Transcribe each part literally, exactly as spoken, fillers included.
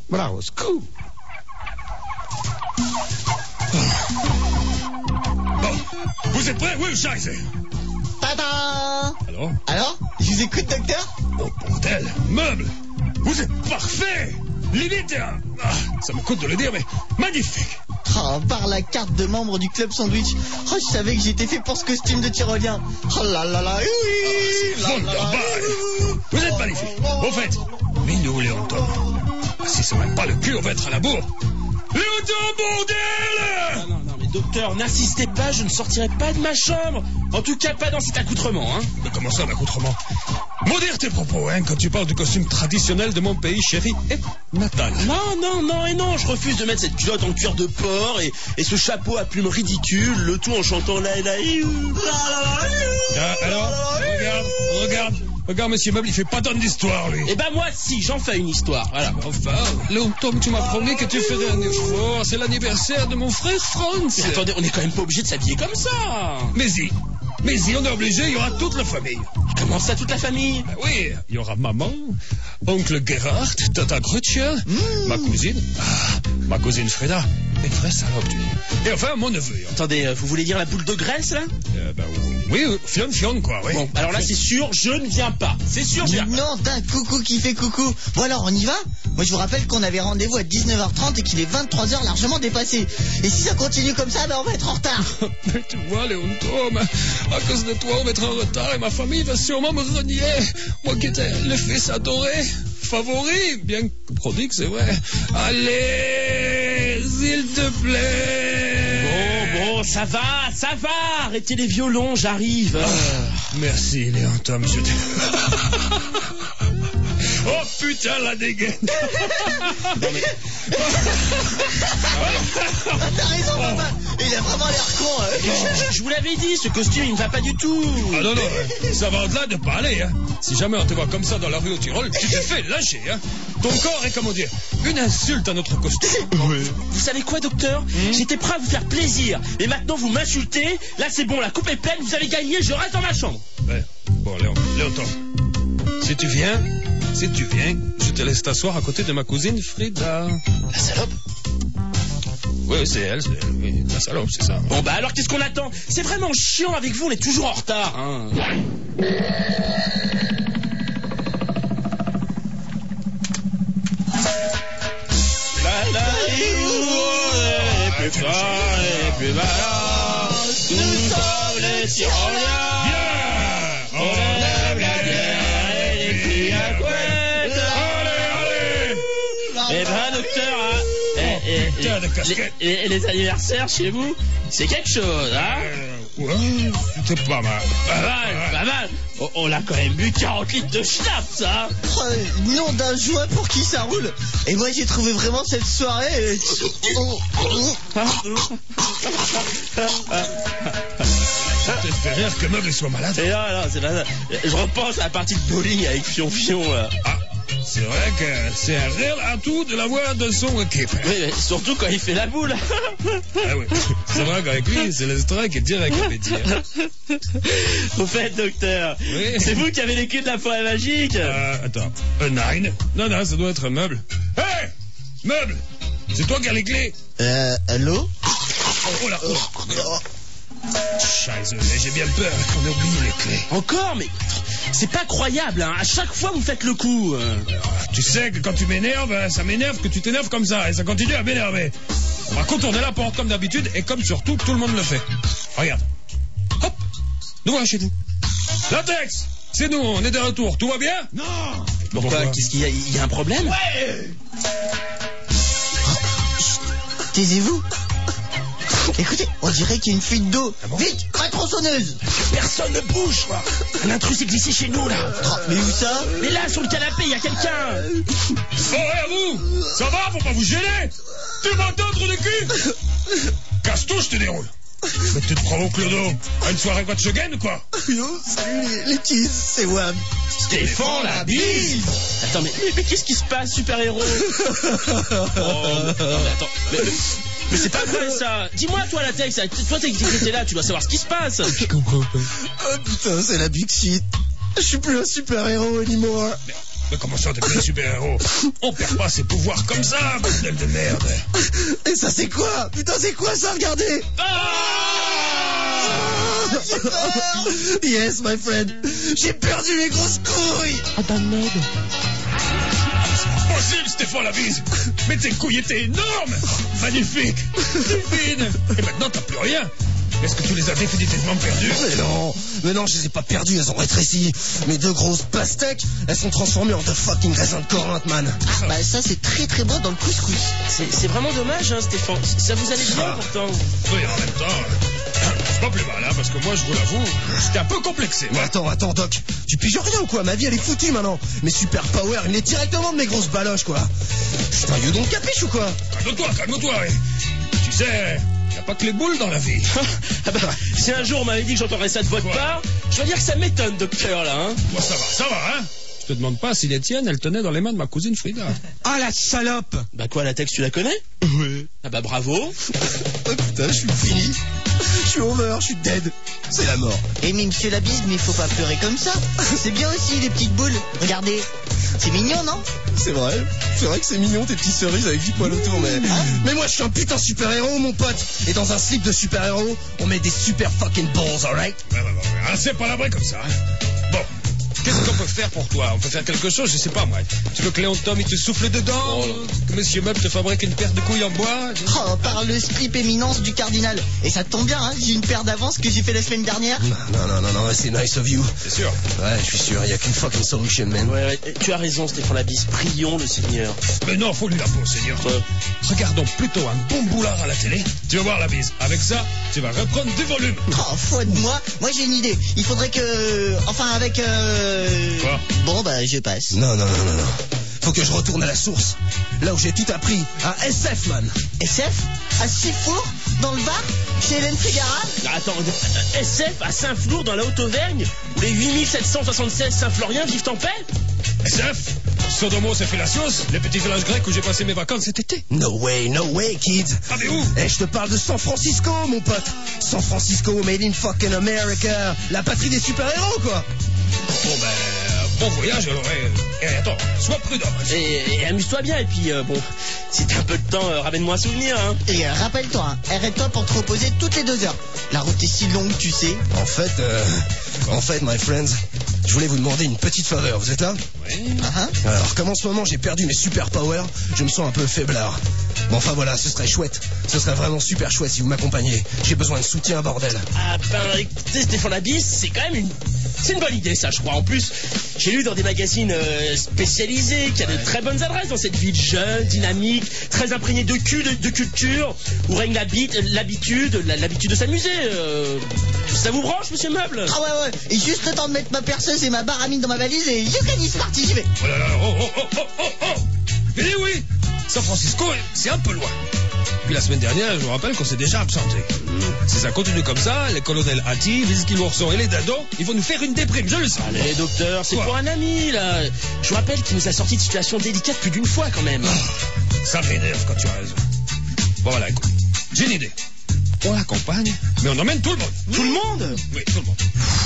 Bravo, scoop. Bon, vous êtes prêts? Oui, Scheiße. Tada! Alors? Alors? Je vous écoute, docteur? Oh, bordel, meuble. Vous êtes parfait. Limite, ah, ça me coûte de le dire, mais magnifique. Oh, par la carte de membre du club sandwich. Oh, je savais que j'étais fait pour ce costume de tyrolien. Oh là là là, oui, ah, là, là, là, vous êtes magnifique. Au fait, mais nous, Léon Tom, si c'est même pas le cul, on va être à la bourre. Léon Tom, bordel! Non, non, non, mais docteur, n'insistez pas, je ne sortirai pas de ma chambre. En tout cas, pas dans cet accoutrement, hein. Mais comment ça, l'accoutrement? Modère tes propos, hein, quand tu parles du costume traditionnel de mon pays chéri et natal. Non, non, non et non, je refuse de mettre cette culotte en cuir de porc et, et ce chapeau à plumes ridicule, le tout en chantant la la ah, alors, regarde, regarde, regarde, monsieur Meuble, il fait pas tant d'histoire, lui. Eh ben moi, si, j'en fais une histoire, voilà. Enfin, Léon Tom, tu m'as promis que tu ferais un effort, c'est l'anniversaire de mon frère Franz. Mais attendez, on est quand même pas obligé de s'habiller comme ça. Mais si, mais si, on est obligé, il y aura toute la famille. Comment ça, toute la famille? Ben oui, il y aura maman, oncle Gerhard, tata Grutcher, mmh. ma cousine, ah, ma cousine Freda, une vraie salope, tu dis. Et enfin, mon neveu. Attendez, euh, vous voulez dire la boule de graisse, là? euh, Ben oui, oui, fion fion, quoi, oui. Bon, alors là, c'est sûr, je ne viens pas. C'est sûr, je viens pas. Non, d'un coucou qui fait coucou. Bon alors, on y va? Moi, je vous rappelle qu'on avait rendez-vous à dix-neuf heures trente et qu'il est vingt-trois heures largement dépassé. Et si ça continue comme ça, ben on va être en retard. Mais tu vois, Léon Tom, à cause de toi, on va être en retard et ma famille va sûrement me renier. Moi qui étais le fils adoré, favori, bien que prodigue, c'est vrai. Allez, s'il te plaît. Bon, bon, ça va, ça va. Arrêtez les violons, j'arrive. Ah, merci, Léon Tom, je te... Oh putain, la dégaine. Non, mais... T'as raison, papa. Il a vraiment l'air con. Hein. Je, je vous l'avais dit, ce costume, il ne va pas du tout. Ah non, non, ça va au-delà de pas aller. Hein. Si jamais on te voit comme ça dans la rue au Tyrol, tu te fais lâcher. Hein. Ton corps est, comment dire, une insulte à notre costume. Oui. Vous savez quoi, docteur? mmh. J'étais prêt à vous faire plaisir. Et maintenant, vous m'insultez. Là, c'est bon, la coupe est pleine, vous avez gagné, je reste dans ma chambre. Ouais. Bon, Léon, Léon Tom, si tu viens... Si tu viens, je te laisse t'asseoir à côté de ma cousine Frida. La salope? Oui, c'est elle, c'est elle. Oui, la salope, c'est ça. Bon, bah alors qu'est-ce qu'on attend? C'est vraiment chiant avec vous, on est toujours en retard. Hein. La la et plus fort et plus malin. Nous sommes les Tyroliens. Bien. On lève la bière et les filles à couette. Eh ben, docteur, hein, et, et, les, les, les anniversaires chez vous, c'est quelque chose, hein? euh, Ouais, c'est pas mal. Pas mal, pas mal. On, on a quand même bu quarante litres de schnapps, hein? Oh, nom d'un joint pour qui ça roule. Et moi, j'ai trouvé vraiment cette soirée... Euh... Oh, oh. Ça te fait rire que Meuble soit malade? Et là, là, c'est là, je repense à la partie de bowling avec Fion Fion, là. Ah, c'est vrai que c'est un réel atout de l'avoir de son équipe. Oui, mais surtout quand il fait la boule. Ah oui, c'est vrai qu'avec lui, c'est le strike et direct appétit. Hein. Au fait, docteur, oui. C'est vous qui avez les clés de la forêt magique? Euh, attends, un nine? Non, non, ça doit être un Meuble. Hé hey, Meuble, c'est toi qui as les clés? Euh, allô? Oh, oh là, oh, oh. Scheiße, j'ai bien peur qu'on ait oublié les clés. Encore? Mais c'est pas croyable, hein. À chaque fois vous faites le coup. Alors, tu sais que quand tu m'énerves, ça m'énerve que tu t'énerves comme ça et ça continue à m'énerver. On va contourner la porte comme d'habitude et comme surtout tout le monde le fait. Regarde. Hop, nous voilà chez nous. Latex, c'est nous, on est de retour. Tout va bien? Non. Pourquoi, Pourquoi? Qu'est-ce qu'il y a? Il y a un problème? Ouais. Taisez-vous. Écoutez, on dirait qu'il y a une fuite d'eau. Ah bon? Vite, ma tronçonneuse. Personne ne bouge, quoi. Un intrus est glissé chez nous, là. Oh, mais où ça? Mais là, sur le canapé, il y a quelqu'un. Oh, ouais, vous. Ça va, faut pas vous gêner. Tu m'entends, trou de cul? Casse-tout, je te déroule. Mais tu te prends au clodo à une soirée quoi de Shogun, quoi? Yo, salut les, les teas, c'est Wam. Stéphane la bise. Attends, mais, mais, mais qu'est-ce qui se passe, super-héros? Oh, non, mais attends, mais, mais, mais c'est pas vrai, ça. Dis-moi, toi, Latex, toi, t'es t'es là, tu dois savoir ce qui se passe. Je comprends pas. Oh putain, c'est la big shit. Je suis plus un super-héros anymore. Mais, Mais comment ça, t'es plus super-héros? On perd pas ses pouvoirs comme ça, bordel de merde. Et ça c'est quoi? Putain c'est quoi ça? Regardez. J'ai peur. Yes my friend. J'ai perdu les grosses couilles. Ah bah merde. Possible, Stéphane Labise. Mais tes couilles étaient énormes. Magnifique. Divine. Et maintenant, t'as plus rien. Est-ce que tu les as définitivement perdues? Mais non, mais non, je les ai pas perdues, elles ont rétréci. Mes deux grosses pastèques, elles sont transformées en deux fucking raisins de Corinthe, man. Ah, bah ça c'est très très bon dans le couscous. C'est c'est vraiment dommage, hein, Stéphane. Ça vous allait bien, Ah. pourtant. Oui, en même temps, euh, c'est pas plus mal, hein, parce que moi, je vous l'avoue, j'étais un peu complexé. Mais attends, attends, Doc, tu piges rien ou quoi? Ma vie elle est foutue maintenant. Mes super power, ils venaient directement de mes grosses baloches, quoi. Putain, you don't capiche ou quoi? Calme-toi, calme-toi. oui. Tu sais, y a pas que les boules dans la vie. Ah bah, si un jour on m'avait dit que j'entendrais ça de votre Quoi? part, je dois dire que ça m'étonne, docteur, là, hein. Bon, ça va, ça va, hein. Je te demande pas si les tiennes, elles tenaient dans les mains de ma cousine Frida. Ah la salope. Bah quoi, la texte, tu la connais? Ouais. Ah bah bravo. Oh putain, je suis fini. Je suis over, je suis dead. C'est la mort. Eh mais monsieur Labise, mais faut pas pleurer comme ça. C'est bien aussi les petites boules. Regardez. C'est mignon, non? C'est vrai, c'est vrai que c'est mignon tes petites cerises avec du poil autour, mais... Mais moi je suis un putain de super-héros, mon pote. Et dans un slip de super-héros, on met des super fucking balls, alright? Ouais, ouais, ouais, ouais. Ah, c'est pas la vraie comme ça, hein. Bon. Qu'est-ce qu'on peut faire pour toi? On peut faire quelque chose, je sais pas moi. Tu veux que Léon Tom il te souffle dedans? Oh là. Que Monsieur Meuble te fabrique une paire de couilles en bois? Oh, par le slip éminence du cardinal. Et ça tombe bien, hein, j'ai une paire d'avance que j'ai fait la semaine dernière. Non, non, non, non, c'est nice of you. C'est sûr. Ouais, je suis sûr, y a qu'une fucking solution, man. Ouais, ouais, tu as raison, Stéphane Labisse. Prions le Seigneur. Mais non, faut lui la peau, Seigneur. Ouais. Regardons plutôt un bon boulard à la télé. Tu vas voir la bise. Avec ça, tu vas reprendre du volume. Oh, foi de moi. Moi j'ai une idée. Il faudrait que... Enfin avec... Euh... Quoi? Bon bah je passe. Non, non, non, non, non. Faut que je retourne à la source. Là où j'ai tout appris. À S F, man. S F? À Sifour? Dans le Var? Chez Hélène Figara? Ah, attends, euh, S F à Saint-Flour dans la Haute-Auvergne, où les huit mille sept cent soixante-seize Saint-Floriens vivent en paix? S F? Sodomos et Fellatios, les petits villages grecs où j'ai passé mes vacances cet été. No way, no way, kids. Ah, mais où? Eh, je te parle de San Francisco, mon pote. San Francisco, made in fucking America. La patrie des super-héros, quoi. Bon, ben, bon voyage alors. Et, et attends, sois prudent. Et, et amuse-toi bien, et puis euh, bon, si t'as un peu de temps, euh, ramène-moi un souvenir, hein. Et euh, rappelle-toi, hein, arrête-toi pour te reposer toutes les deux heures. La route est si longue, tu sais. En fait, euh, en fait, my friends, je voulais vous demander une petite faveur. Vous êtes là? Oui. Ah, hein? Alors, comme en ce moment j'ai perdu mes super powers, je me sens un peu faiblard. Bon, enfin voilà, ce serait chouette. Ce serait vraiment super chouette si vous m'accompagnez. J'ai besoin de soutien, bordel. Ah ben écoutez, Stéphane Labisse, c'est quand même une... C'est une bonne idée ça, je crois. En plus, j'ai lu dans des magazines euh, spécialisés qu'il y a de très bonnes adresses dans cette ville jeune, dynamique, très imprégnée de cul, de, de culture, où règne l'habit- l'habitude, la- l'habitude de s'amuser. Euh... Ça vous branche, monsieur Meuble? Ah ouais ouais. Et juste le temps de mettre ma perceuse et ma baramine dans ma valise et you can is parti, j'y vais. Oh là là, oh, oh, oh, oh, oh, oh. Mais dis oui, San Francisco, c'est un peu loin. Puis la semaine dernière, je vous rappelle qu'on s'est déjà absenté. Si ça continue comme ça, les colonels Hattie, Whisky l'ourson et les dados, ils vont nous faire une déprime, je le sais. Allez, docteur, c'est Quoi? pour un ami, là. Je vous rappelle qu'il nous a sorti de situations délicates plus d'une fois, quand même. Ça m'énerve quand tu as raison. Bon voilà, écoute, j'ai une idée. On l'accompagne, mais on emmène tout le monde. Tout le monde? Oui, tout le monde.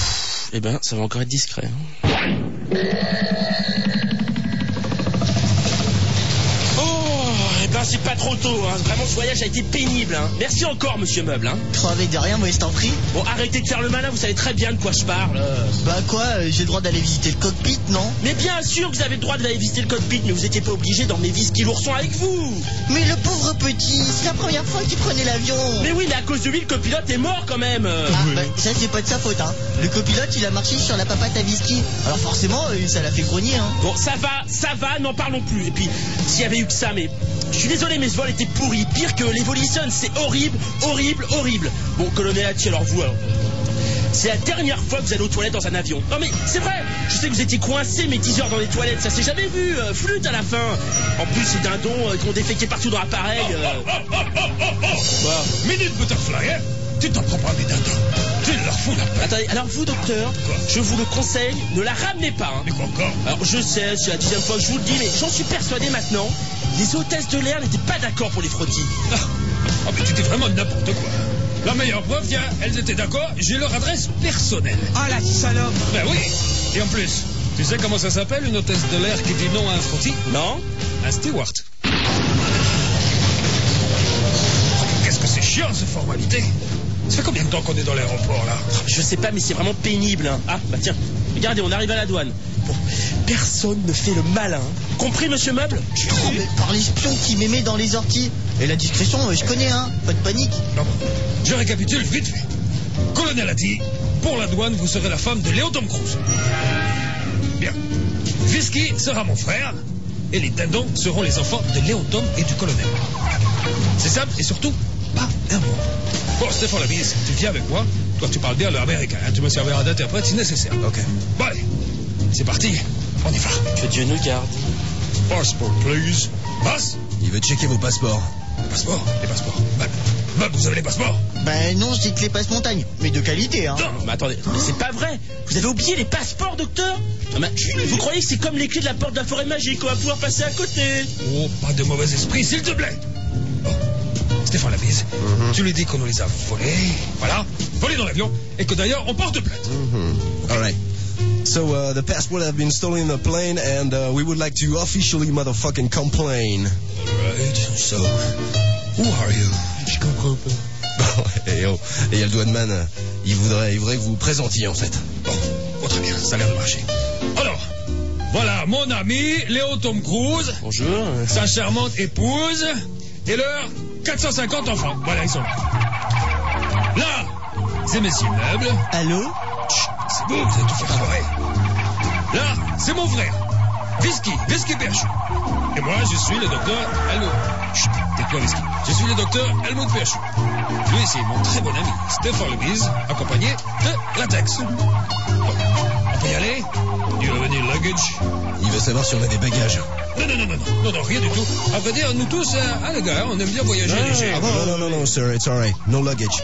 Eh ben, ça va encore être discret. Hein. Oh, eh ben, c'est pas trop tôt, hein. Vraiment, ce voyage a été pénible, hein. Merci encore, monsieur Meuble, hein. Trop avec de rien, moi je t'en prie. Bon, arrêtez de faire le malin, vous savez très bien de quoi je parle. euh. Bah quoi, euh, j'ai le droit d'aller visiter le cockpit, non? Mais bien sûr que vous avez le droit d'aller visiter le cockpit, mais vous étiez pas obligé d'emmener Whisky l'ourson avec vous. Mais le pauvre petit, c'est la première fois qu'il prenait l'avion. Mais oui, mais à cause de lui, le copilote est mort quand même. euh. Ah bah ça c'est pas de sa faute, hein. Le copilote il a marché sur la papate à whisky. Alors forcément, euh, ça l'a fait grogner, hein. Bon, ça va, ça va, n'en parlons plus. Et puis, s'il y avait eu que ça, mais je suis désolé, mais ce vol était pourri. Pire que l'Evolution, c'est horrible, horrible, horrible. Bon, colonel Hattie, alors vous, alors. C'est la dernière fois que vous allez aux toilettes dans un avion. Non mais c'est vrai, je sais que vous étiez coincés mais dix heures dans les toilettes, ça s'est jamais vu, euh, flûte à la fin. En plus ces dindons euh, qui ont déféqué partout dans l'appareil. Euh... Oh, oh, oh, oh, oh. Quoi? Minute Butterfly, hein? Tu t'en prends pas à mes dindons. Tu leur fous la paix. Attendez, alors vous docteur, Quoi? je vous le conseille, ne la ramenez pas. Hein. Mais quoi encore? Alors je sais, c'est la dixième fois que je vous le dis, mais j'en suis persuadé maintenant, les hôtesses de l'air n'étaient pas d'accord pour les frottis. Ah, oh, mais tu dis vraiment n'importe quoi. La meilleure preuve, tiens, elles étaient d'accord, j'ai leur adresse personnelle. Ah la salope. Ben oui. Et en plus, Tu sais comment ça s'appelle, une hôtesse de l'air qui dit non à un frottis? Non? Un steward. Qu'est-ce que c'est chiant, ces formalités. Ça fait combien de temps qu'on est dans l'aéroport, là? Je sais pas, mais c'est vraiment pénible. Hein. Ah, bah tiens, regardez, on arrive à la douane. Bon, personne ne fait le malin. Compris, monsieur Meuble? Oh, mais par l'espion qui m'aimait dans les orties. Et la discrétion, euh, je connais, hein. Pas de panique. Non, je récapitule vite fait. Colonel a dit, pour la douane, vous serez la femme de Léo Tom Cruise. Bien. Whisky sera mon frère, et les dindons seront les enfants de Léo Tom et du colonel. C'est simple, et surtout, pas un mot. Bon, Stéphane Labise, tu viens avec moi. Toi, tu parles bien l'américain, hein. Tu me serviras d'interprète si nécessaire. Ok. Bon, allez, c'est parti, on y va. Que Dieu nous garde. Passport, please. Passe. Il veut checker vos passeports. Les passeports, les passeports. Bob, Bob, vous avez les passeports? Ben non, je dis que les passe-montagne. Mais de qualité, hein. Non. Mais attendez, mais c'est pas vrai. Vous avez oublié les passeports, docteur? Non, mais vous croyez que c'est comme les clés de la porte de la forêt magique, on va pouvoir passer à côté? Oh, pas de mauvais esprit, s'il te plaît. Bon, Stéphane Labise, Mhm. tu lui dis qu'on nous les a volés, voilà, volés dans l'avion, et que d'ailleurs on porte plainte. Mm-hmm. All right. So uh, the passport have been stolen in the plane, and uh, we would like to officially motherfucking complain. Right, so, who are you? Je comprends pas. Bon, et oh, et il y a le douaneman, euh, il voudrait, il voudrait que vous vous présentiez en fait. Bon, oh, très bien, ça a l'air de marcher. Alors, voilà mon ami Léo Tom Cruise, Bonjour. sa charmante épouse, et leurs quatre cent cinquante enfants. Voilà, ils sont là. Là, c'est Monsieur Meuble. Allô? Chut, c'est vous, vous allez tout faire foirer. Là, c'est mon frère. Whisky, Whisky Perchu. Et moi, je suis le docteur Helmut. Chut, tais-toi, Whisky. Je suis le docteur Helmut Perchu. Lui, c'est mon très bon ami, Stéphane Labise, accompagné de Latex. Bon, on peut y aller? Do you have any luggage? Il veut savoir si on a des bagages. Non, non, non, non, non, non, non, rien du tout. À vrai dire, nous tous, euh, ah les gars, on aime bien voyager léger. Ah bon? Non, non, non, non, sir, it's all right. No luggage.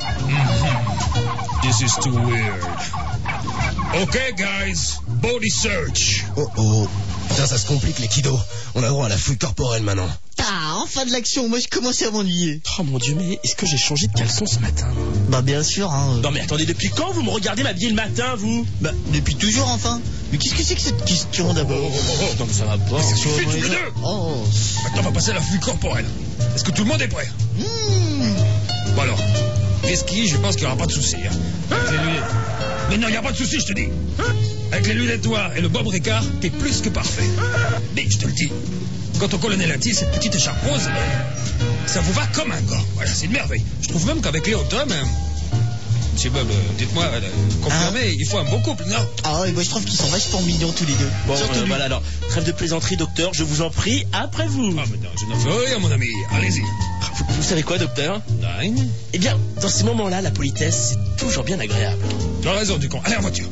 This is too weird. Okay, guys, body search. Oh oh. Putain, ça se complique les kiddos. On a droit à la fouille corporelle maintenant. Ah, enfin de l'action, moi je commençais à m'ennuyer. Oh mon Dieu, mais est-ce que j'ai changé de caleçon ce matin? Bah bien sûr, hein. Non mais attendez, depuis quand vous me regardez m'habiller le matin, vous? Bah depuis toujours, enfin. Mais qu'est-ce que c'est que cette question d'abord? Oh, oh, oh. Non mais ça va pas. Ça suffit tous les deux. Oh. Maintenant, on va passer à la fouille corporelle. Est-ce que tout le monde est prêt? Mmh. Bon alors, Whisky, je pense qu'il n'y aura pas de souci. Hein. Avec les lunettes. Mais non, il n'y a pas de souci, je te dis. Avec les lunettes noires et le Bob Ricard, t'es plus que parfait. Mais je te le dis, quand on colonel a dit cette petite écharpe rose, ben, ça vous va comme un gars. Voilà, c'est une merveille. Je trouve même qu'avec Léo Tom, hein, monsieur Bob, euh, dites-moi, euh, confirmez, Hein? il faut un beau couple, non? Ah ouais, moi je trouve qu'ils sont vachement mignons tous les deux. Bon, Surtout euh, lui. voilà alors, trêve de plaisanterie, docteur, je vous en prie, après vous. Ah, mais non, je n'en fais rien, mon ami. Allez-y. Vous, vous savez quoi, docteur? Nine. Eh bien, dans ces moments-là, la politesse, c'est toujours bien agréable. Tu as raison, du con. Allez, en voiture.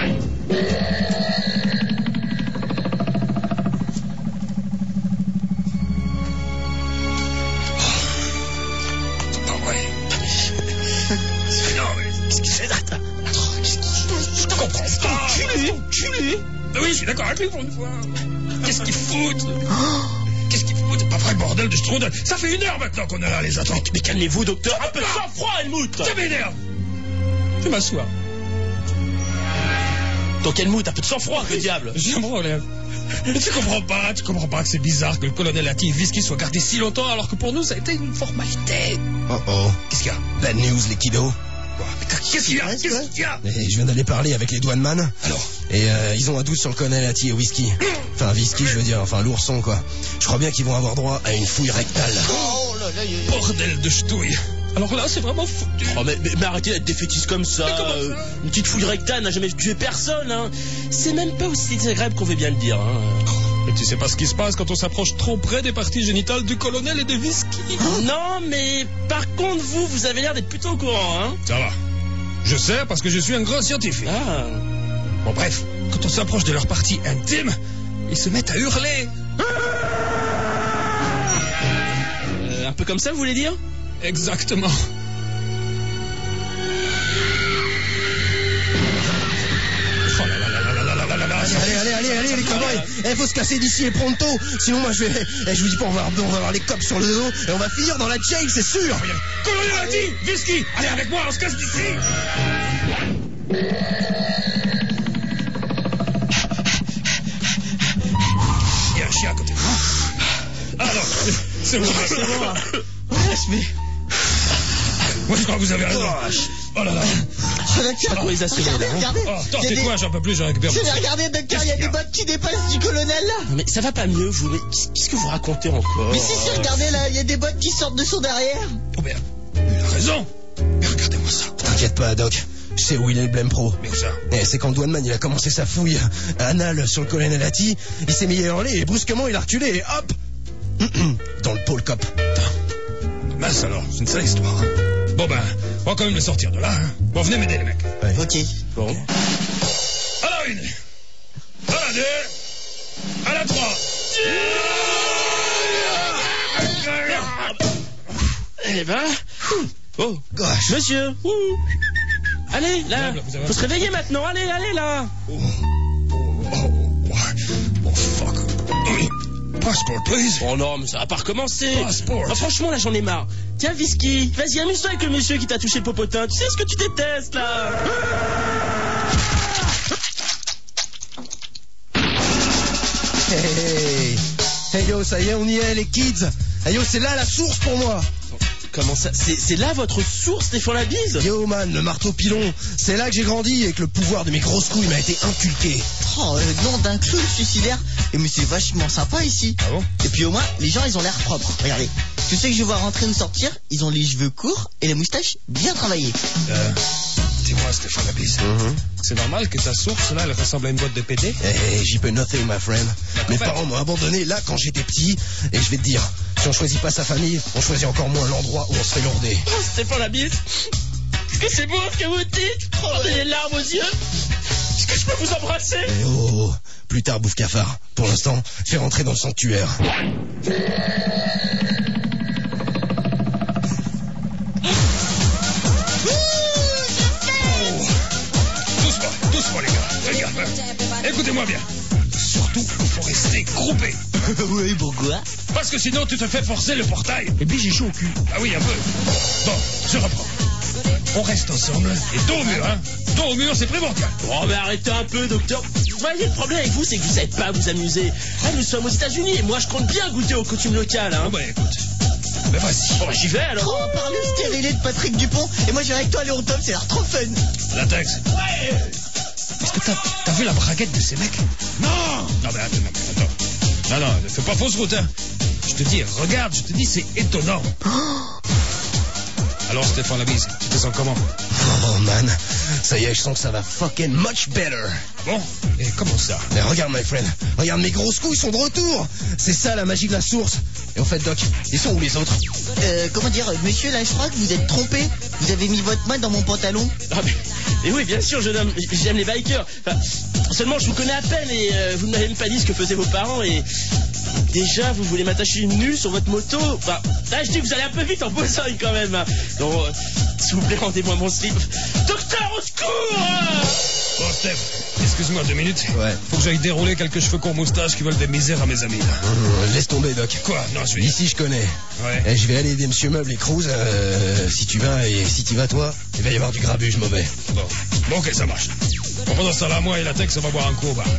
C'est pas vrai. Non, mais Qu'est-ce qu'il fait là? Attends, qu'est-ce qu'il fait? je te comprends pas. Culé, culé. Mais oui, je suis d'accord avec lui pour une fois. Qu'est-ce qu'ils foutent? Qu'est-ce qu'ils foutent? Pas vrai, bordel de strudel. Ça fait une heure maintenant qu'on est là, les attentes. Mais calmez-vous, docteur, un peu de sang-froid, Helmut. Ça m'énerve. Je m'assois. Donc Helmut, un peu de sang-froid, que diable. J'ai un problème. Mais tu comprends pas, tu comprends pas que c'est bizarre que le colonel Ati et Whisky soient gardés si longtemps alors que pour nous ça a été une formalité. Oh oh. Qu'est-ce qu'il y a? Bad news les kiddos. Quoi? Mais Qu'est-ce qu'il y a? Ouais, Qu'est-ce ouais. qu'il y a? Et je viens d'aller parler avec les douaneman. Alors? Et euh, ils ont un doute sur le colonel Ati et Whisky. Enfin, Whisky, je veux dire, enfin, l'ourson, quoi. Je crois bien qu'ils vont avoir droit à une fouille rectale. Oh là là, là, là. Bordel de ch'touille. Alors là, c'est vraiment foutu. Oh, mais, mais, mais arrêtez d'être défaitiste comme ça. Mais comment ça euh, une petite fouille rectale n'a jamais tué personne. Hein. C'est même pas aussi désagréable qu'on veut bien le dire. Hein. Et tu sais pas ce qui se passe quand on s'approche trop près des parties génitales du colonel et de Whisky. Non, mais par contre, vous, vous avez l'air d'être plutôt au courant. Hein. Ça va. Je sais parce que je suis un grand scientifique. Ah. Bon, bref, quand on s'approche de leur partie intime, ils se mettent à hurler. Euh, un peu comme ça, vous voulez dire? Exactement. Oh là là là là là là là là là. Allez, allez, allez, allez, les cowboys. Eh, faut se casser d'ici et pronto. Sinon, moi, je vais. Eh, je vous dis pas, on va, on va avoir les cops sur le dos et on va finir dans la jail, c'est sûr. Colonel a dit, Whisky, allez avec moi, on se casse d'ici. Ah non, c'est bon. C'est bon, hein. Ouais, je mets... Moi, je crois que vous avez raison. Oh là là. Oh, docteur, Ah, ils assurent, regardez, là, hein. regardez. Oh, Il y a des- tortez-toi, j'en peux plus, je récupère. Je vais regarder, docteur, il y a des bottes qui dépassent du colonel, là. Non, mais ça va pas mieux, vous. Mais qu'est-ce que vous racontez encore? Mais si, si, regardez, là, il y a des bottes qui sortent de son derrière. Oh merde, il a raison. Mais regardez-moi ça. T'inquiète pas, Doc. Je sais où il est le blême pro. Mais où ça? Eh, c'est quand Douaneman il a commencé sa fouille anale sur le colonel Hattie, il s'est mis à hurler et brusquement il a reculé et hop dans le pôle cop. Mince alors, c'est une sale histoire. Hein. Bon ben, on va quand même le sortir de là. Hein. Bon, venez m'aider les mecs. Ouais. Ok. Bon. À la une. À la deux. À la trois. Eh ben... Oh, Gosh. monsieur. Ouh. Allez, là. Vous avez- vous avez- Faut se réveiller maintenant. Allez, allez, là. Oh, oh, oh, oh fuck. Passport, please. Oh non, mais ça va pas recommencer. Passport. Ah, franchement, là, j'en ai marre. Tiens, Whisky, vas-y, amuse-toi avec le monsieur qui t'a touché le popotin. Tu sais ce que tu détestes, là. Hey, hey, hey yo, ça y est, on y est les kids. Hey yo, c'est là la source pour moi. Comment ça? C'est c'est là votre source, Stéphane Labise? Yo man, le marteau pilon, c'est là que j'ai grandi et que le pouvoir de mes grosses couilles m'a été inculqué. Oh, le nom d'un clown suicidaire. Et mais c'est vachement sympa ici. Ah bon? Et puis au moins, les gens, ils ont l'air propres. Regardez. Tu sais que je vois rentrer ou sortir, ils ont les cheveux courts et les moustaches bien travaillées. Euh, dis-moi, Stéphane Labise, c'est normal que ta source, là, elle ressemble à une boîte de P D? Hey, j'y peux nothing, my friend. Mes fait. parents m'ont abandonné là quand j'étais petit. Et je vais te dire, si on choisit pas sa famille, on choisit encore moins l'endroit où on se fait lourder. Oh, Stéphane Labise. Est-ce que c'est beau ce que vous dites? Oh, j'ai les larmes aux yeux. Est-ce que je peux vous embrasser? Eh oh, oh, plus tard, bouffe cafard. Pour l'instant, fais rentrer dans le sanctuaire. Doucement, doucement, les gars. Faites gaffe. Hein. Écoutez-moi bien. Surtout, il faut rester groupé. Oui, pourquoi? Parce que sinon, tu te fais forcer le portail. Et puis, j'ai chaud au cul. Ah oui, un peu. Bon, je reprends. On reste ensemble. Et dos au mur, hein. Dos au mur, c'est primordial. Oh, mais arrêtez un peu, docteur. Vous voyez, le problème avec vous, c'est que vous savez pas vous amuser. Ah, nous sommes aux États-Unis et moi, je compte bien goûter aux coutumes locales, hein. Bon, bah, écoute. Mais vas-y. Bon, j'y vais alors. Oh, par le stérilé de Patrick Dupont. Et moi, je vais avec toi aller au top, c'est l'air trop fun. Latex. Ouais. Est-ce que t'as, t'as vu la braguette de ces mecs? Non. Non, mais attends, non, mais attends. Non, non, ne fais pas fausse route, hein. Je te dis, regarde, je te dis, c'est étonnant. Alors, Stéphane Labise, tu te sens comment? Oh man, ça y est, je sens que ça va fucking much better. Bon, et comment ça? Mais regarde, my friend, regarde, mes grosses couilles sont de retour. C'est ça la magie de la source. Et en fait, Doc, ils sont où les autres? Euh, comment dire, monsieur, là, je crois que vous êtes trompé. Vous avez mis votre main dans mon pantalon. Ah, mais, mais oui, bien sûr, jeune homme, j'aime les bikers. Enfin, seulement, je vous connais à peine et euh, vous ne m'avez même pas dit ce que faisaient vos parents et... Déjà, vous voulez m'attacher nu sur votre moto? Enfin, là, je dis que vous allez un peu vite en Bosogne quand même. Hein. Donc, euh, s'il vous plaît, rendez-moi mon slip. Docteur, au secours! Bon, Steph, excuse-moi deux minutes. Ouais. Faut que j'aille dérouler quelques cheveux courts moustaches qui veulent des misères à mes amis, là. Mmh, laisse tomber, Doc. Quoi? Non, je vais... Ici, je connais. Ouais. Eh, je vais aller aider Monsieur Meuble et Cruz. Euh, si tu vas et si tu vas toi, il va y avoir du grabuge mauvais. Bon. Bon, ok, ça marche. Bon, pendant ce temps-là, moi et Latex, on va boire un coup au bar.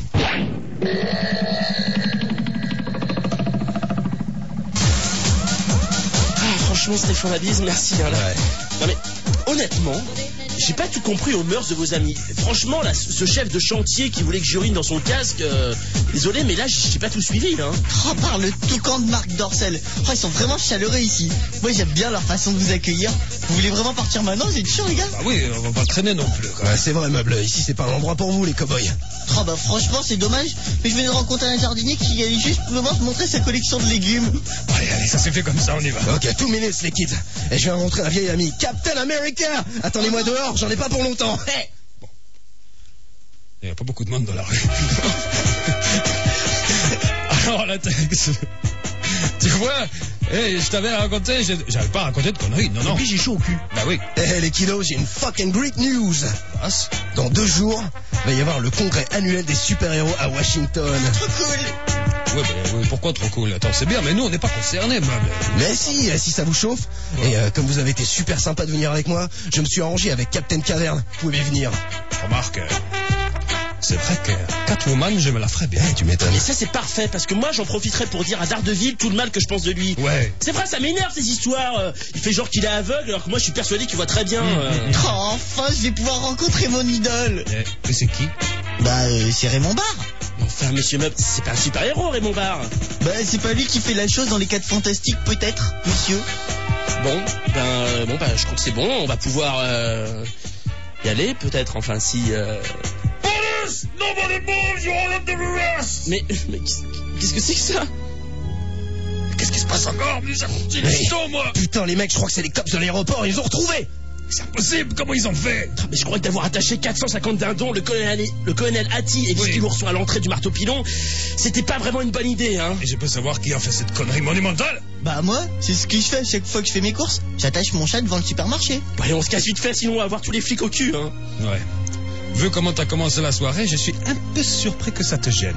Ah, franchement, Stéphane Labise, merci. Hein, là. Ouais. Non mais, honnêtement, j'ai pas tout compris aux mœurs de vos amis. Franchement, là, ce chef de chantier qui voulait que j'urine dans son casque, euh, désolé, mais là, j'ai pas tout suivi, là. Hein. Oh, par le toucan de Marc Dorcel. Oh, ils sont vraiment chaleureux ici. Moi, j'aime bien leur façon de vous accueillir. Vous voulez vraiment partir maintenant? Vous êtes chaud, les gars? Bah oui, on va pas traîner non plus, quoi. Ouais, c'est vrai, Meuble. Ici, c'est pas un endroit pour vous, les cow-boys. Oh, bah, franchement, c'est dommage. Mais je venais de rencontrer un jardinier qui allait juste me montrer sa collection de légumes. Allez, allez, ça s'est fait comme ça, on y va. Ok, two minutes, les kids. Et je viens rencontrer un vieil ami, Captain America. Attendez-moi dehors, j'en ai pas pour longtemps. Hey. Il n'y a pas beaucoup de monde dans la rue. Alors, Latex, tu vois, hey, je t'avais raconté, j'ai- j'avais pas raconté de conneries, non, non. Et puis j'ai chaud au cul. Bah oui. Eh les kiddos, j'ai une fucking great news. Passe. Dans deux jours, il va y avoir le congrès annuel des super-héros à Washington. Trop cool. Ouais, bah, ouais, pourquoi trop cool? Attends, c'est bien, mais nous, on n'est pas concernés, meuble. Mais si, eh, si ça vous chauffe. Et euh, comme vous avez été super sympa de venir avec moi, je me suis arrangé avec Captain Caverne. Vous pouvez venir. Remarque, euh, c'est vrai que Catwoman, je me la ferais bien. Eh, tu m'étonnes. Mais ça c'est parfait parce que moi j'en profiterai pour dire à Daredevil tout le mal que je pense de lui. Ouais. C'est vrai, ça m'énerve ces histoires. euh, Il fait genre qu'il est aveugle alors que moi je suis persuadé qu'il voit très bien. euh. Oh, enfin, je vais pouvoir rencontrer mon idole. Eh, mais c'est qui? Bah, euh, c'est Raymond Barre. Enfin, monsieur Meuble, c'est pas un super héros, Raymond Barre. Bah, c'est pas lui qui fait la chose dans les quatre fantastiques, peut-être, monsieur. Bon, ben, euh, bon, ben, je crois que c'est bon. On va pouvoir euh, y aller, peut-être. Enfin, si. Euh... Mais, mais qu'est-ce que c'est que ça? Qu'est-ce qui se passe encore? Mais ça continue, Mais- moi. Putain, les mecs, je crois que c'est les cops de l'aéroport, ils nous ont retrouvés. C'est impossible, comment ils ont fait? Ah, mais je crois que d'avoir attaché quatre cent cinquante dindons, le colonel, le colonel Hattie et dix-huit Oui. l'ourson à l'entrée du marteau pilon, c'était pas vraiment une bonne idée, hein. Et je peux savoir qui a fait cette connerie monumentale? Bah, moi, c'est ce que je fais à chaque fois que je fais mes courses. J'attache mon chat devant le supermarché. Bon, allez, on se casse vite fait, sinon on va avoir tous les flics au cul, hein. Ouais. Vu comment t'as commencé la soirée, je suis un peu surpris que ça te gêne.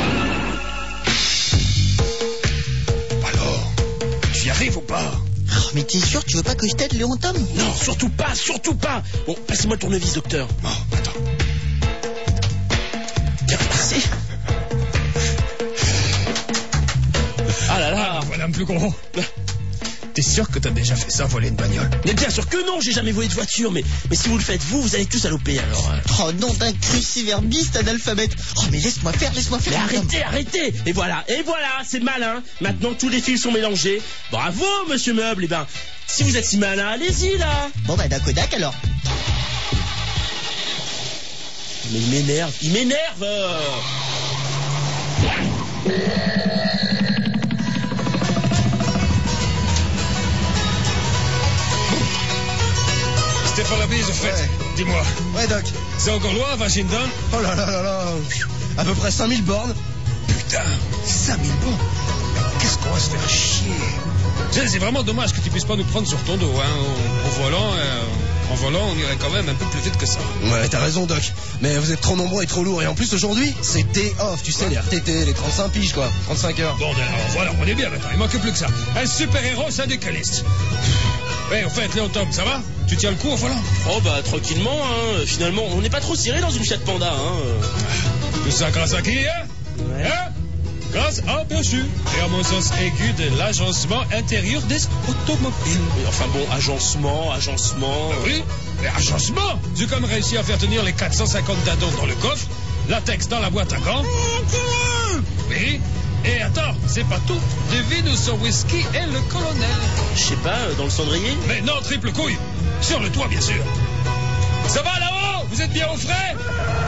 Alors, tu y arrives ou pas? Oh, mais t'es sûr, tu veux pas que je t'aide, Léon Tom? Non, surtout pas, surtout pas. Bon, passez-moi le tournevis, docteur. Bon, attends. Bien, merci. Ah là là. Voilà un plus gros. T'es sûr que t'as déjà fait ça, voler une bagnole? Mais bien sûr que non, j'ai jamais volé de voiture, mais, mais si vous le faites vous, vous allez tous saloper alors. euh. Oh, non, d'un cruciverbiste analphabète. Oh, mais laisse-moi faire, laisse-moi faire. Mais Léon Tom. arrêtez, arrêtez. Et voilà, et voilà, c'est malin. Maintenant tous les fils sont mélangés. Bravo, monsieur Meuble. Eh ben, si vous êtes si malin, allez-y là. Bon, bah, Dakodak alors. Mais il m'énerve, il m'énerve. euh. Stéphane Labise, au fait, Ouais. dis-moi, Ouais, Doc. c'est encore loin à Washington? Oh là là là là. À peu près cinq mille bornes. Putain, cinq mille bornes. Qu'est-ce qu'on va se faire chier? C'est c'est vraiment dommage que tu puisses pas nous prendre sur ton dos, hein. En, en volant, euh, en volant, on irait quand même un peu plus vite que ça. Ouais, t'as raison, Doc. Mais vous êtes trop nombreux et trop lourds. Et en plus, aujourd'hui, c'est day off. Tu sais, les R T T, les trente-cinq piges, quoi. trente-cinq heures. Bon, alors voilà, on est bien maintenant, il manque plus que ça. Un super-héros syndicaliste. Ouais, au fait, Léon Tom, ça va? Tu tiens le coup au volant? Oh bah tranquillement, hein. Finalement, on n'est pas trop serré dans une Fiat Panda, hein. Tout ça grâce à qui, hein? Ouais. Hein? Grâce à, bien sûr, et à mon sens aigu de l'agencement intérieur des automobiles. Oui, enfin bon, agencement, agencement. Ah oui, mais agencement! J'ai comme réussi à faire tenir les quatre cent cinquante dindons dans le coffre, latex dans la boîte à gants. Oui, et attends, c'est pas tout. Devine où sont Whisky et le colonel. Je sais pas, euh, dans le cendrier. Mais non, triple couille. Sur le toit, bien sûr. Ça va là-haut? Vous êtes bien au frais?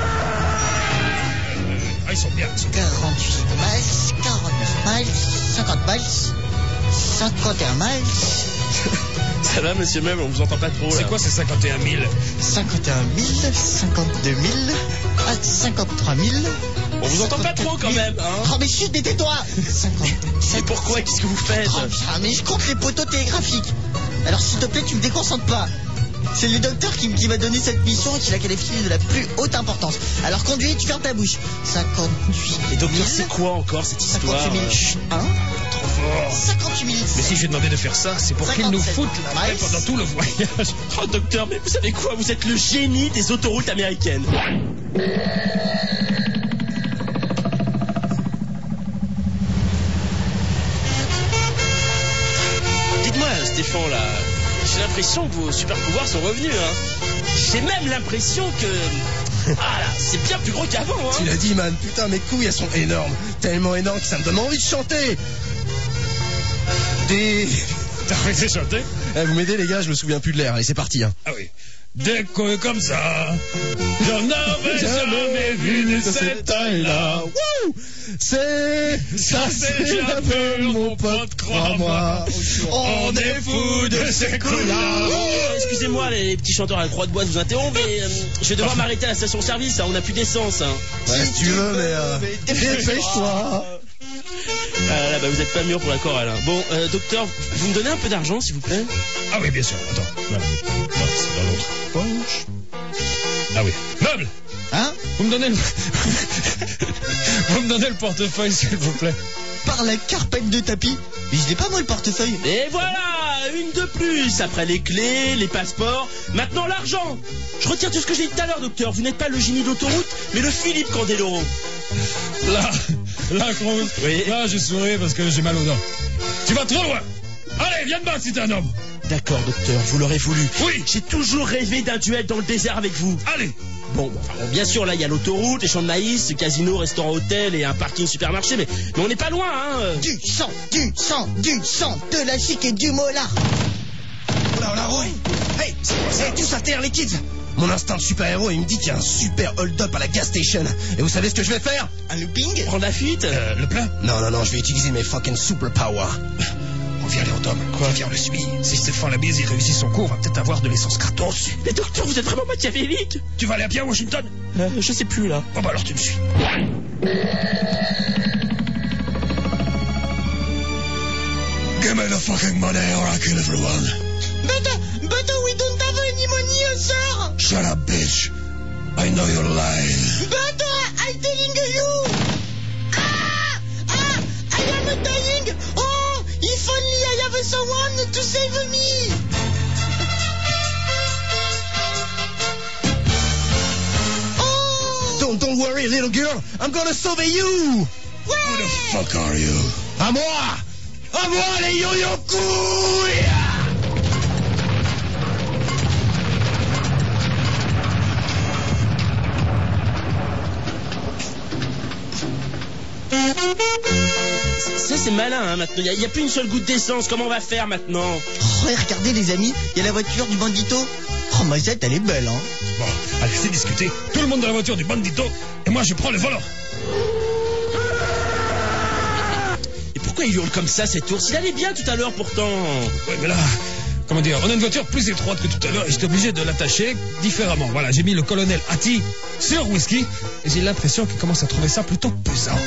Ah, ils sont bien, ils sont bien. quarante-huit miles, quarante-neuf miles, cinquante miles, cinquante et un miles, Ça va, monsieur Meuble, on vous entend pas trop là. C'est quoi ces cinquante et un mille? cinquante et un mille, cinquante-deux mille, ah, cinquante-trois mille. On vous entend pas trop quand même, hein. Oh, mais chut, tais-toi. Et pourquoi? Qu'est-ce que vous faites? Oh, putain, mais je compte les poteaux télégraphiques. Alors, s'il te plaît, tu me déconcentres pas. C'est le docteur qui, qui m'a donné cette mission et qui l'a qualifiée de la plus haute importance. Alors, conduis, tu fermes ta bouche. cinquante-huit Et donc, mille, c'est quoi encore cette histoire? cinquante-huit mille, chut, hein, Trop fort. cinquante-huit mille. Mais si j'ai demandé de faire ça, c'est pour qu'ils nous cinquante-sept foutent la paix miles. pendant tout le voyage. Oh docteur, mais vous savez quoi? Vous êtes le génie des autoroutes américaines. Dites-moi, Stéphane, là, j'ai l'impression que vos super pouvoirs sont revenus, hein. J'ai même l'impression que... Ah là, c'est bien plus gros qu'avant, hein. Tu l'as dit, man. Putain, mes couilles, elles sont énormes. Tellement énormes que ça me donne envie de chanter. Des... T'as arrêté de chanter? Eh, vous m'aidez, les gars, je me souviens plus de l'air. Allez, c'est parti, hein. Ah oui. Des couilles comme ça, j'en avais jamais vu de cette taille-là. Wouh! C'est... Ça, c'est la peur, mon pote, crois-moi. On est fous de ces couilles-là. Oh, excusez-moi, les, les petits chanteurs à la croix de bois de vous interrompre, mais euh, je vais devoir m'arrêter à la station-service, hein, on n'a plus d'essence. Hein. Ouais, si tu veux, mais... Euh, dépêche-toi. Ah là, bah, vous êtes pas mûr pour la chorale. Hein. Bon, euh, docteur, vous me donnez un peu d'argent, s'il vous plaît? Ah oui, bien sûr, attends, voilà. Non, c'est dans l'autre poche. Ah oui. Meuble, Hein? Vous me donnez le... Vous me donnez le portefeuille, s'il vous plaît. Par la carpette de tapis. Mais je l'ai pas moi le portefeuille. Et voilà, une de plus. Après les clés, les passeports, maintenant l'argent. Je retire tout ce que j'ai dit tout à l'heure, docteur. Vous n'êtes pas le génie d'autoroute, mais le Philippe Candeloro. Là, là, Cruz. Oui. Là, je souris parce que j'ai mal aux dents. Tu vas trop loin. Allez, viens de battre si t'es un homme. D'accord, docteur, vous l'aurez voulu. Oui. J'ai toujours rêvé d'un duel dans le désert avec vous. Allez. Bon, bon, enfin, bien sûr, là, il y a l'autoroute, les champs de maïs, le casino, restaurant, hôtel et un parking supermarché, mais, mais on n'est pas loin, hein. Du sang, du sang, du sang, de la chic et du molar. Oh là, oh là, ouais. Hey, hey, tous à terre, les kids. Mon instinct de super-héros, il me dit qu'il y a un super hold-up à la gas station. Et vous savez ce que je vais faire? Un looping? Prendre la fuite. Euh, le plein. Non, non, non, je vais utiliser mes fucking super power. On vient l'aérodrome. Quoi? Viens, on le suit. Si Stéphane Labise, il réussit son coup, on va peut-être avoir de l'essence gratos. Mais docteur, vous êtes vraiment machiavélique. Tu vas aller à pied à Washington? euh, Je sais plus, là. Bon, bah alors tu me suis. Give me the fucking money or I kill everyone. But, uh, but uh, we don't have any money, uh, sir. Shut up, bitch. I know you're lying. But uh, I'm telling you. Ah! Ah! I am dying. Oh! If only I have someone to save me. Oh! Don't, don't worry, little girl. I'm gonna save you. Who the fuck are you? À moi! À moi, les yo-yo couilles! Ça, c'est malin, hein, maintenant. Il n'y a, a plus une seule goutte d'essence. Comment on va faire maintenant? Oh, et regardez les amis, il y a la voiture du bandito. Oh, ma zette, elle est belle, hein. Bon, allez, c'est discuté. Tout le monde dans la voiture du bandito, et moi je prends le volant. Et pourquoi il hurle comme ça, cet ours? Il allait bien tout à l'heure, pourtant. Ouais, mais là, comment dire, on a une voiture plus étroite que tout à l'heure, et j'étais obligé de l'attacher différemment. Voilà, j'ai mis le colonel Hattie sur Whisky, et j'ai l'impression qu'il commence à trouver ça plutôt pesant.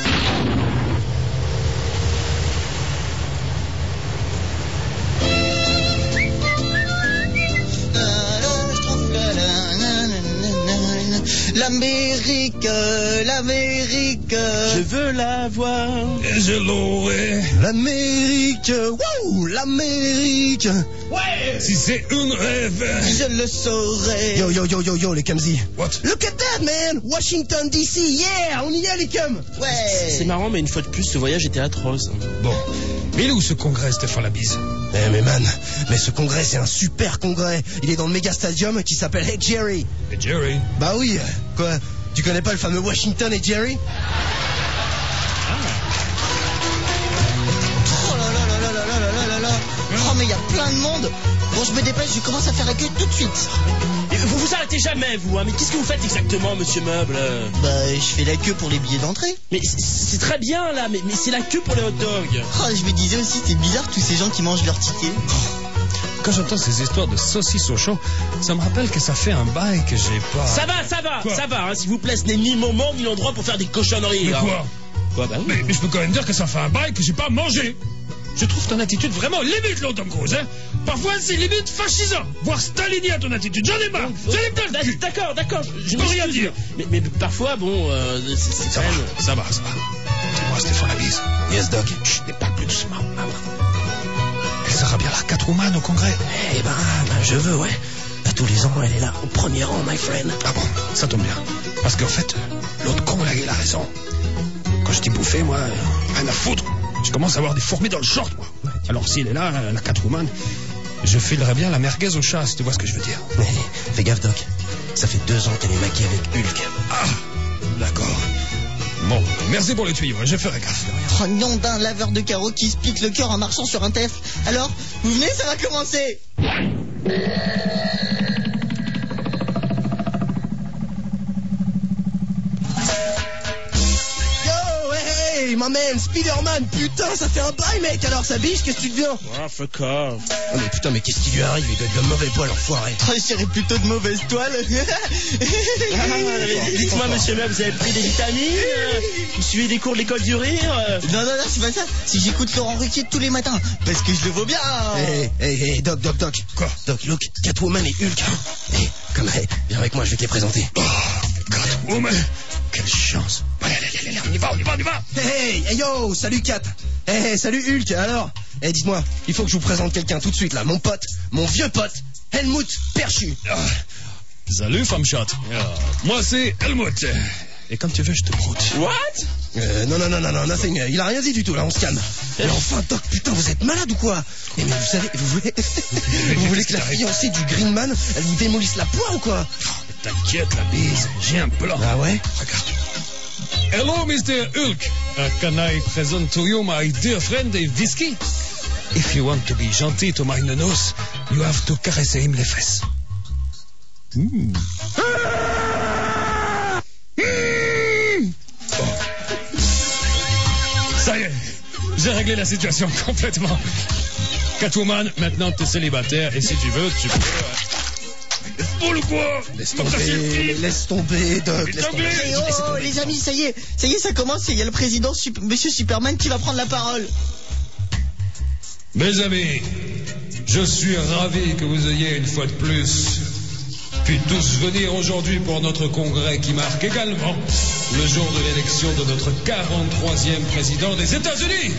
L'Amérique, l'Amérique. Je veux la voir. Et je l'aurai. L'Amérique, wouh, l'Amérique. Ouais. Si c'est un rêve. Je le saurai. Yo, yo, yo, yo, yo, les Kamzi. What? Look at that, man. Washington, D C, yeah, on y est, les Cums. Ouais. C'est marrant, mais une fois de plus, ce voyage était atroce. Bon, mais il est où ce congrès, Stéphane Labise? Eh, mais man, mais ce congrès, c'est un super congrès. Il est dans le méga stadium qui s'appelle Hey Jerry. Et Jerry? Bah oui, quoi? Tu connais pas le fameux Washington et Jerry? Oh là là là là là là là là là. Oh, mais il y a plein de monde. Bon, je me dépêche, je commence à faire la queue tout de suite. Et vous vous arrêtez jamais, vous, hein. Mais qu'est-ce que vous faites exactement, monsieur Meuble? Bah, je fais la queue pour les billets d'entrée. Mais c'est- c'est très bien, là, mais, mais c'est la queue pour les hot dogs. Oh, je me disais aussi, c'est bizarre tous ces gens qui mangent leurs tickets. Quand j'entends ces histoires de saucisses au chaud, ça me rappelle que ça fait un bail que j'ai pas... Ça va, ça va, Quoi? ça va, hein, s'il vous plaît, ce n'est ni le moment ni l'endroit pour faire des cochonneries. Mais hein. quoi? Quoi, bah oui. mais, mais je peux quand même dire que ça fait un bail que j'ai pas mangé. Je trouve ton attitude vraiment limite, là, Tom Cruise, hein. Parfois, c'est limite fascisant, voire stalinien, ton attitude. J'en ai marre. J'en ai plein le cul. D'accord, d'accord, je, je peux rien m'excuse, dire. Mais, mais parfois, bon, euh, c'est c'est Ça quand va, même... ça va, ça va. Dis-moi, Stéphane Labise. Yes, Doc. Chut, ne parle plus doucement. Ah, ouais. Elle sera bien la Catwoman au congrès. Eh ben, ben, je veux, ouais. À tous les ans, elle est là, au premier rang, my friend. Ah bon, ça tombe bien. Parce qu'en fait, euh, l'autre con, là, il a raison. Quand je dis bouffer, moi, euh, rien à foutre. Je commence à avoir des fourmis dans le short, moi. Alors s'il est là, euh, la Catwoman, je filerais bien la merguez au chat, si tu vois ce que je veux dire. Mais fais gaffe, Doc. Ça fait deux ans qu'elle est maquée avec Hulk. Ah, d'accord. Bon, merci pour le tuyau, je ferai gaffe. Oh, nom d'un laveur de carreaux qui se pique le cœur en marchant sur un tef. Alors, vous venez, ça va commencer. Yo, hey, hey, my man, Spider-Man, putain, ça fait un bail, mec. Alors, ça biche, qu'est-ce que tu deviens? Ah, fuck off. Oh, mais putain, mais qu'est-ce qui lui arrive? Il doit être de mauvais poil, enfoiré. Oh, je dirais plutôt de mauvaise toile. Ah, dites-moi, monsieur Meuble, vous avez pris des vitamines euh, Vous suivez des cours de l'école du rire euh Non, non, non, c'est pas ça. Si j'écoute Laurent Ruquier tous les matins, parce que je le vaux bien. Hey, hey, hey, Doc, Doc, Doc. Quoi? Doc, look, Catwoman et Hulk. Hey, comme, hey, viens avec moi, je vais te les présenter. Oh, God. Oh, mais quelle chance. Allez, allez, allez, allez, on y va, on y va, on y va. Hey, hey, yo, salut Kat. Hey, hey, salut Hulk, alors? Eh, dites-moi, il faut que je vous présente quelqu'un tout de suite, là. Mon pote, mon vieux pote, Helmut Perchu. Ah, salut, femme chatte. Ah, moi, c'est Helmut. Et comme tu veux, je te broute. What? Euh, non, non, non, non, non, nothing. Il a rien dit du tout, là, on se calme. Mais enfin, Doc, putain, vous êtes malade ou quoi? Eh, mais vous savez, vous voulez, vous voulez que la fiancée du Greenman, elle vous démolisse la poire ou quoi? T'inquiète, la bise, j'ai un plan. Ah ouais? Regarde. Hello, mister Hulk. Uh, can I present to you my dear friend, Dave Whiskey? If you want to be gentil to my nonos, you have to caresser him les fesses. Mm. Mm. Bon. Ça y est, j'ai réglé la situation complètement. Catwoman, maintenant t'es célibataire et si tu veux, tu peux... Oh le quoi? Laisse tomber, laisse tomber, Doc, laisse tomber. Hey, oh, oh, les amis, ça y est, ça y est, ça commence. Il y a le président, Sup- Monsieur Superman, qui va prendre la parole. Mes amis, je suis ravi que vous ayez une fois de plus pu tous venir aujourd'hui pour notre congrès qui marque également le jour de l'élection de notre quarante-troisième président des États-Unis.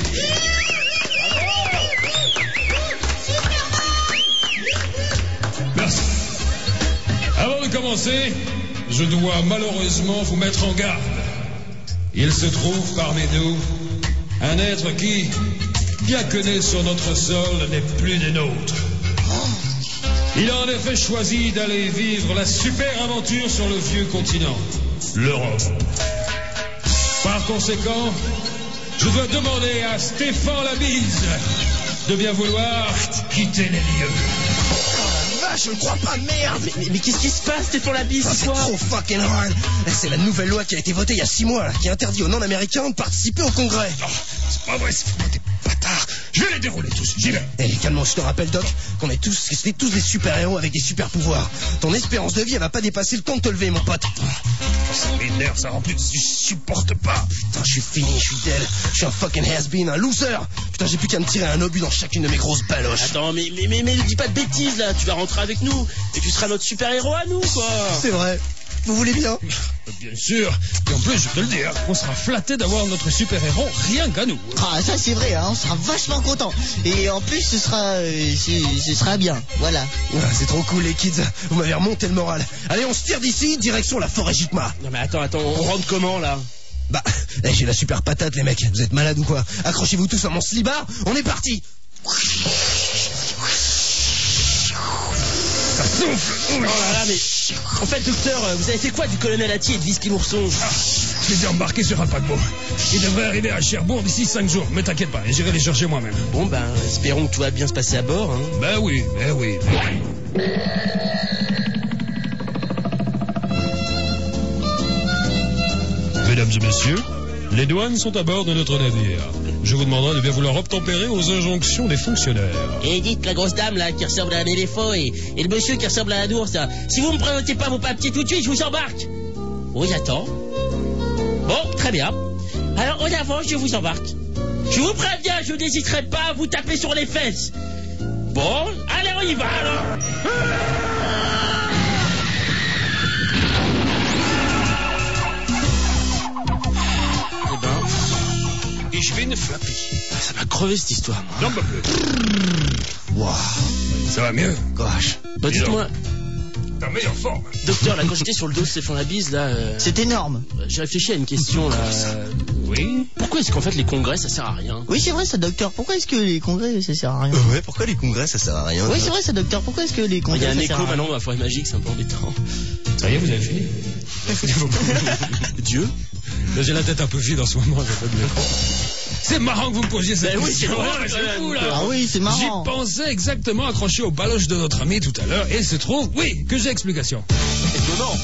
Merci. Avant de commencer, je dois malheureusement vous mettre en garde. Il se trouve parmi nous un être qui, bien que né sur notre sol, n'est plus des nôtres. Il a en effet choisi d'aller vivre la super aventure sur le vieux continent, l'Europe. Par conséquent, je dois demander à Stéphane Labise de bien vouloir quitter les lieux. Ah, je ne crois pas, merde. Mais, mais, mais qu'est-ce qui se passe, Stéphane Labise, Ah, c'est c'est quoi? trop fucking hard. C'est la nouvelle loi qui a été votée il y a six mois, là, qui interdit aux non-américains de participer au congrès. Oh, c'est pas vrai, c'est vraiment des bâtards. Je vais les dérouler tous, j'y vais. Eh, calme-moi, je te rappelle, Doc, qu'on est tous, que c'était tous des super-héros avec des super-pouvoirs. Ton espérance de vie, elle va pas dépasser le temps de te lever, mon pote. Oh, ça m'énerve, ça rend plus, je supporte pas. Putain, je suis fini, je suis dead. Je suis un fucking has-been, un loser. Putain, j'ai plus qu'à me tirer un obus dans chacune de mes grosses baloches. Attends, mais, mais, mais, mais ne dis pas de bêtises, là. Tu vas rentrer avec nous. Et tu seras notre super-héros à nous, quoi. C'est vrai. Vous voulez bien? Bien sûr. Et en plus, je te le dis, hein, on sera flattés d'avoir notre super-héros rien qu'à nous. Ah, ça c'est vrai, hein, on sera vachement contents. Et en plus, ce sera, euh, ce, ce sera bien, voilà. Ah, c'est trop cool, les kids. Vous m'avez remonté le moral. Allez, on se tire d'ici, direction la forêt Jitma. Non, mais attends, attends, on rentre comment, là? Bah, eh, j'ai la super patate, les mecs. Vous êtes malades ou quoi? Accrochez-vous tous à mon slibard, on est parti. Ça souffle. Oh là là, mais... En fait, docteur, vous avez fait quoi du colonel Hattie et de Whisky l'ourson? Ah, je les ai embarqués sur un paquebot. Ils devraient arriver à Cherbourg d'ici cinq jours. Mais t'inquiète pas, j'irai les chercher moi-même. Bon, ben, espérons que tout va bien se passer à bord, hein. Ben oui, ben oui, ben oui. Mesdames et messieurs, les douanes sont à bord de notre navire. Je vous demanderai de bien vouloir obtempérer aux injonctions des fonctionnaires. Et dites la grosse dame, là, qui ressemble à un éléphant, et, et le monsieur qui ressemble à un ours, là. Si vous me présentez pas vos papiers tout de suite, je vous embarque. Oui, j'attends. Bon, très bien. Alors, en avant, je vous embarque. Je vous préviens, je n'hésiterai pas à vous taper sur les fesses. Bon, allez, on y va, alors. Eh ben... Ich bin Flappy. Ça m'a crevé cette histoire, moi. J'en peux plus. Waouh. Ça va mieux? Gosh. Bah, Dis donc. dites-moi, T'es en meilleure forme. docteur, là, quand j'étais sur le dos de Stéphane Labise, là, euh, C'est énorme. j'ai réfléchi à une question, là. Euh, Oui? Pourquoi est-ce qu'en fait les congrès ça sert à rien? Oui, c'est vrai ça, docteur. Pourquoi est-ce que les congrès, ça sert à rien? Euh, ouais, pourquoi les congrès, ça sert à rien? Oui, c'est vrai ça, docteur. Pourquoi est-ce que les Il congrès, y a un ça écho sert à rien? maintenant dans la forêt magique, c'est un peu embêtant. Ça y est, vous avez fini? Dieu? Là, j'ai la tête un peu vide en ce moment, j'ai pas de l'écran. C'est marrant que vous me posiez cette Ben oui, question. c'est vrai, Ouais, quand c'est même. fou, là. Ah oui, c'est J'y marrant. pensais exactement accroché aux baloches de notre ami tout à l'heure, et il se trouve, oui, que j'ai explication. Étonnant.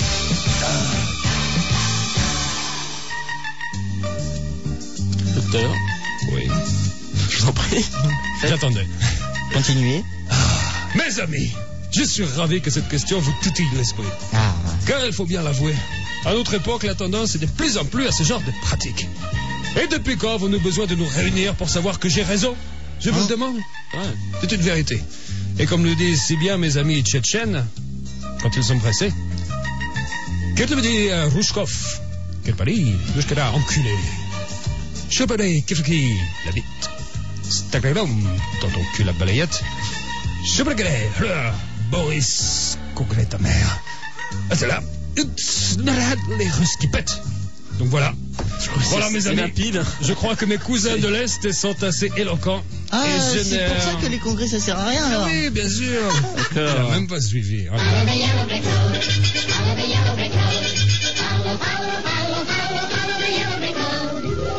Docteur, Oui. je vous en prie. J'attendais. Continuez. Mes amis, je suis ravi que cette question vous titille l'esprit. Ah, Car il faut bien l'avouer, à notre époque, la tendance est de plus en plus à ce genre de pratique. Et depuis quand avons-nous besoin de nous réunir pour savoir que j'ai raison? Je vous Hein? le demande. Ouais, c'est une vérité. Et comme le disent si bien mes amis tchétchènes, quand ils sont pressés, Qu'est-ce que tu me dis, euh, Rouchkov? Quel palais? Jusque-là, enculé. Chopalé, Kifaki, la bite. Stagradom, dans ton cul la balayette. Chopalé, Boris, congrès ta mère. Ah, c'est là. Les Russes qui pètent. Donc voilà. Voilà mes amis. Je crois que mes cousins de l'Est sont assez éloquents. Ah, et je c'est n'ai- pour ça que les congrès ça sert à rien alors. Oui, bien sûr. Il n'a même pas suivi. Oh là là. Follow the yellow brick road. Follow the yellow brick road. Follow, follow, follow, follow, follow the yellow brick road.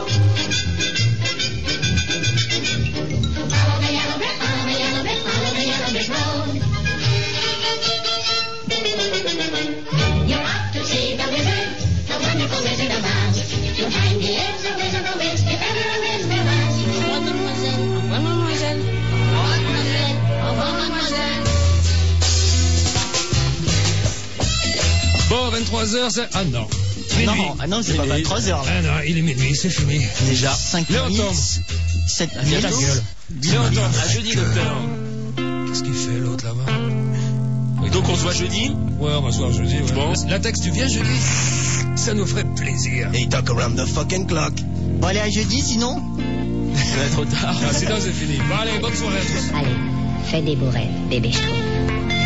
Follow the yellow brick, follow the yellow brick, follow the yellow brick road. You're off to see the wizard, the wonderful Wizard of Oz. You'll find he is a wizard of Wiz, if ever a wiz there was. Oh, mademoiselle, oh, mademoiselle, oh, mademoiselle, oh, mademoiselle. Bon, vingt-trois heures, c'est... Ah non. Minuit. Non, ah non, c'est pas vingt-trois heures là. Ah non, il est minuit, c'est fini. Déjà cinq Léon minutes, Tom. sept Ah, viens ta minutes. gueule. Léon Tom, À jeudi, docteur. qu'est-ce qu'il fait l'autre là-bas? Donc on se voit jeudi. Ouais, on va se voir jeudi. Ouais. Bon. La texte, tu viens jeudi? Ça nous ferait plaisir. Hey, talk around the fucking clock. Bon allez à jeudi sinon. On est trop tard. Ah, sinon c'est fini. Bon allez, bonne soirée à tous. Allez, fais des beaux rêves, bébé Schtroumpf.